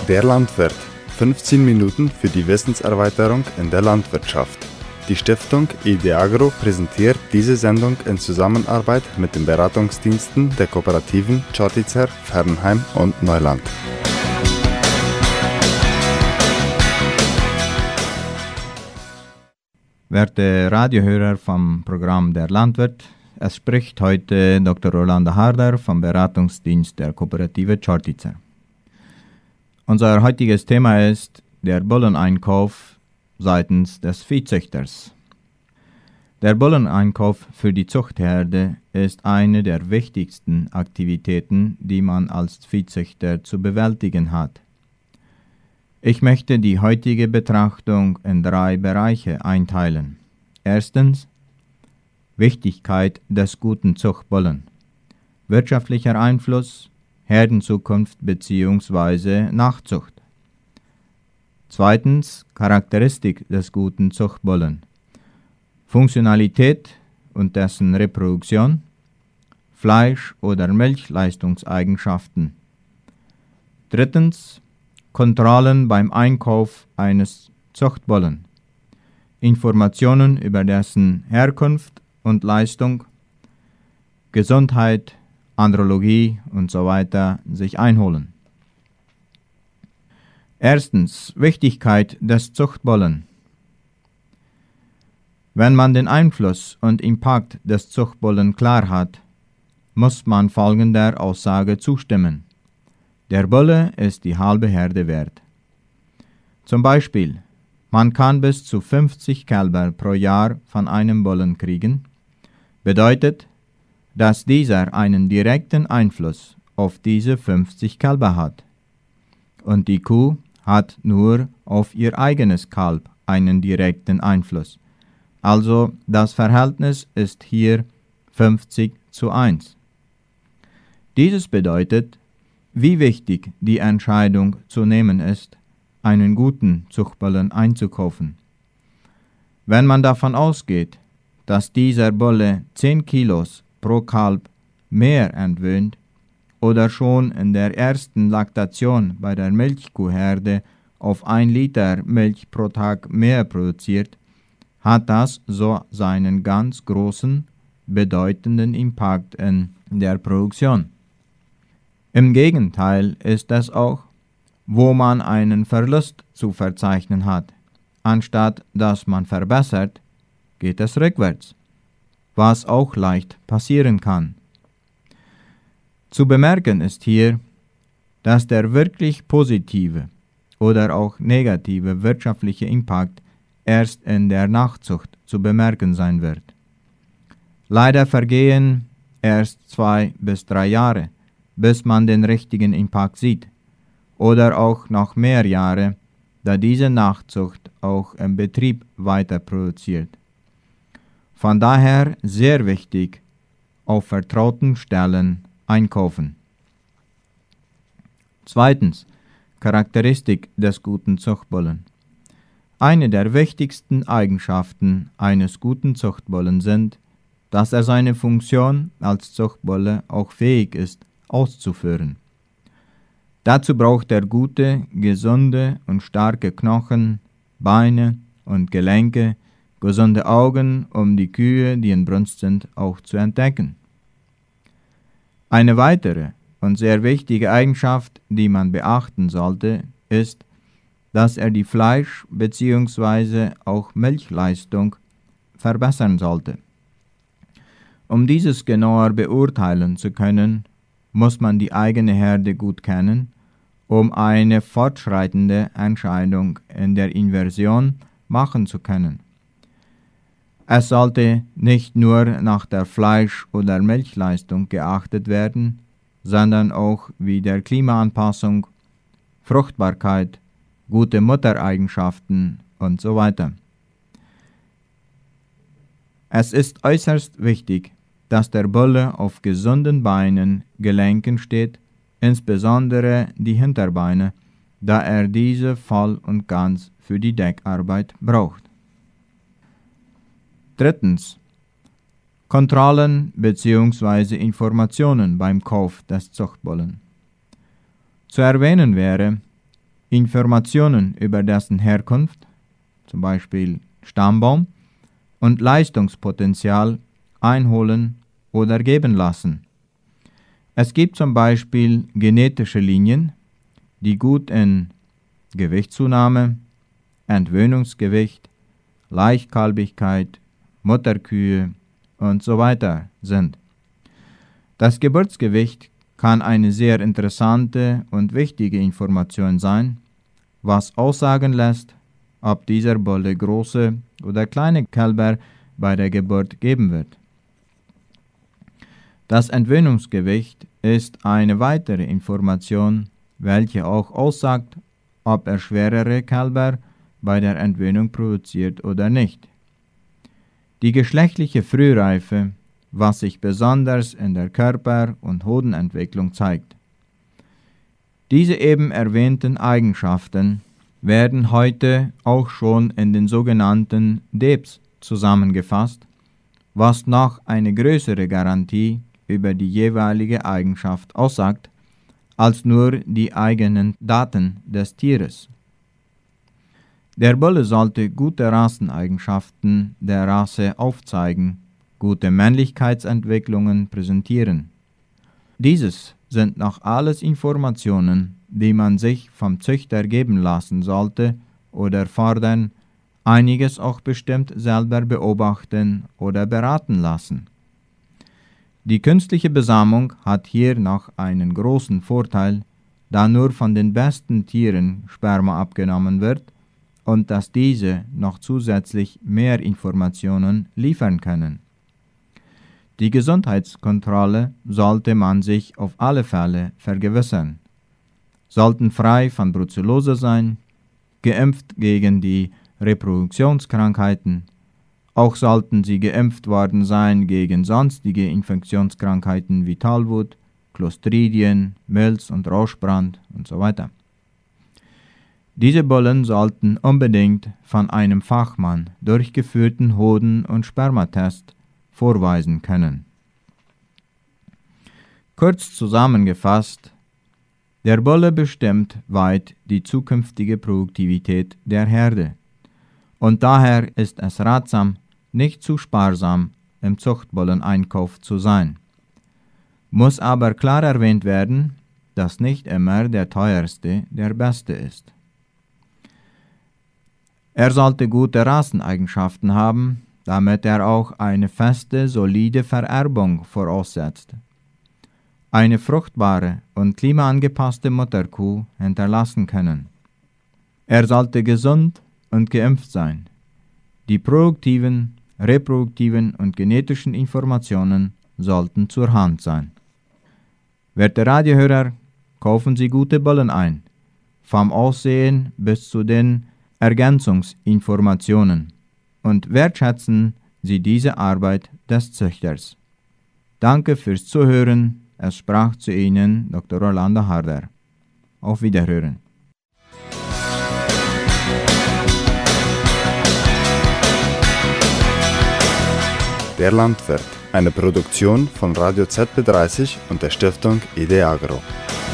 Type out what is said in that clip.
Der Landwirt. 15 Minuten für die Wissenserweiterung in der Landwirtschaft. Die Stiftung IDEAGRO präsentiert diese Sendung in Zusammenarbeit mit den Beratungsdiensten der Kooperativen Chortitzer, Fernheim und Neuland. Werte Radiohörer vom Programm Der Landwirt, es spricht heute Dr. Rolanda Harder vom Beratungsdienst der Kooperative Chortitzer. Unser heutiges Thema ist der Bulleneinkauf seitens des Viehzüchters. Der Bulleneinkauf für die Zuchtherde ist eine der wichtigsten Aktivitäten, die man als Viehzüchter zu bewältigen hat. Ich möchte die heutige Betrachtung in 3 Bereiche einteilen. Erstens, Wichtigkeit des guten Zuchtbullen, wirtschaftlicher Einfluss, Herdenzukunft bzw. Nachzucht. Zweitens, Charakteristik des guten Zuchtbullen, Funktionalität und dessen Reproduktion, Fleisch- oder Milchleistungseigenschaften. Drittens, Kontrollen beim Einkauf eines Zuchtbullen, Informationen über dessen Herkunft und Leistung, Gesundheit, Andrologie und so weiter sich einholen. Erstens, Wichtigkeit des Zuchtbullen. Wenn man den Einfluss und Impact des Zuchtbullen klar hat, muss man folgender Aussage zustimmen. Der Bulle ist die halbe Herde wert. Zum Beispiel, man kann bis zu 50 Kälber pro Jahr von einem Bullen kriegen, bedeutet, dass dieser einen direkten Einfluss auf diese 50 Kälber hat. Und die Kuh hat nur auf ihr eigenes Kalb einen direkten Einfluss. Also das Verhältnis ist hier 50:1. Dieses bedeutet, wie wichtig die Entscheidung zu nehmen ist, einen guten Zuchtbullen einzukaufen. Wenn man davon ausgeht, dass dieser Bulle 10 Kilos pro Kalb mehr entwöhnt oder schon in der ersten Laktation bei der Milchkuhherde auf 1 Liter Milch pro Tag mehr produziert, hat das so seinen ganz großen, bedeutenden Impact in der Produktion. Im Gegenteil ist es auch, wo man einen Verlust zu verzeichnen hat. Anstatt dass man verbessert, geht es rückwärts, was auch leicht passieren kann. Zu bemerken ist hier, dass der wirklich positive oder auch negative wirtschaftliche Impact erst in der Nachzucht zu bemerken sein wird. Leider vergehen erst 2 bis 3 Jahre, bis man den richtigen Impact sieht, oder auch noch mehr Jahre, da diese Nachzucht auch im Betrieb weiter produziert. Von daher sehr wichtig, auf vertrauten Stellen einkaufen. Zweitens, Charakteristik des guten Zuchtbullen. Eine der wichtigsten Eigenschaften eines guten Zuchtbullen sind, dass er seine Funktion als Zuchtbulle auch fähig ist, auszuführen. Dazu braucht er gute, gesunde und starke Knochen, Beine und Gelenke, gesunde Augen, um die Kühe, die in Brunst sind, auch zu entdecken. Eine weitere und sehr wichtige Eigenschaft, die man beachten sollte, ist, dass er die Fleisch- bzw. auch Milchleistung verbessern sollte. Um dieses genauer beurteilen zu können, muss man die eigene Herde gut kennen, um eine fortschreitende Entscheidung in der Inversion machen zu können. Es sollte nicht nur nach der Fleisch- oder Milchleistung geachtet werden, sondern auch wie der Klimaanpassung, Fruchtbarkeit, gute Muttereigenschaften und so weiter. Es ist äußerst wichtig, dass der Bulle auf gesunden Beinen, Gelenken steht, insbesondere die Hinterbeine, da er diese voll und ganz für die Deckarbeit braucht. Drittens, Kontrollen bzw. Informationen beim Kauf des Zuchtbullen. Zu erwähnen wäre, Informationen über dessen Herkunft, zum Beispiel Stammbaum, und Leistungspotenzial einholen oder geben lassen. Es gibt zum Beispiel genetische Linien, die gut in Gewichtszunahme, Entwöhnungsgewicht, Leichtkalbigkeit, Mutterkühe und so weiter sind. Das Geburtsgewicht kann eine sehr interessante und wichtige Information sein, was aussagen lässt, ob dieser Bulle große oder kleine Kälber bei der Geburt geben wird. Das Entwöhnungsgewicht ist eine weitere Information, welche auch aussagt, ob er schwerere Kälber bei der Entwöhnung produziert oder nicht. Die geschlechtliche Frühreife, was sich besonders in der Körper- und Hodenentwicklung zeigt. Diese eben erwähnten Eigenschaften werden heute auch schon in den sogenannten DEBs zusammengefasst, was noch eine größere Garantie über die jeweilige Eigenschaft aussagt, als nur die eigenen Daten des Tieres. Der Bulle sollte gute Rasseneigenschaften der Rasse aufzeigen, gute Männlichkeitsentwicklungen präsentieren. Dieses sind noch alles Informationen, die man sich vom Züchter geben lassen sollte oder fordern, einiges auch bestimmt selber beobachten oder beraten lassen. Die künstliche Besamung hat hier noch einen großen Vorteil, da nur von den besten Tieren Sperma abgenommen wird und dass diese noch zusätzlich mehr Informationen liefern können. Die Gesundheitskontrolle sollte man sich auf alle Fälle vergewissern. Sollten frei von Brucellose sein, geimpft gegen die Reproduktionskrankheiten, auch sollten sie geimpft worden sein gegen sonstige Infektionskrankheiten wie Tollwut, Clostridien, Milz und Rauschbrand und so weiter. Diese Bullen sollten unbedingt von einem Fachmann durchgeführten Hoden- und Spermatest vorweisen können. Kurz zusammengefasst, der Bulle bestimmt weit die zukünftige Produktivität der Herde und daher ist es ratsam, nicht zu sparsam im Zuchtbulleneinkauf zu sein. Muss aber klar erwähnt werden, dass nicht immer der teuerste der beste ist. Er sollte gute Rasseneigenschaften haben, damit er auch eine feste, solide Vererbung voraussetzt. Eine fruchtbare und klimaangepasste Mutterkuh hinterlassen können. Er sollte gesund und geimpft sein. Die produktiven, reproduktiven und genetischen Informationen sollten zur Hand sein. Werte Radiohörer, kaufen Sie gute Bullen ein, vom Aussehen bis zu den Ergänzungsinformationen und wertschätzen Sie diese Arbeit des Züchters. Danke fürs Zuhören. Es sprach zu Ihnen Dr. Orlando Harder. Auf Wiederhören. Der Landwirt, eine Produktion von Radio ZB30 und der Stiftung IDEAGRO.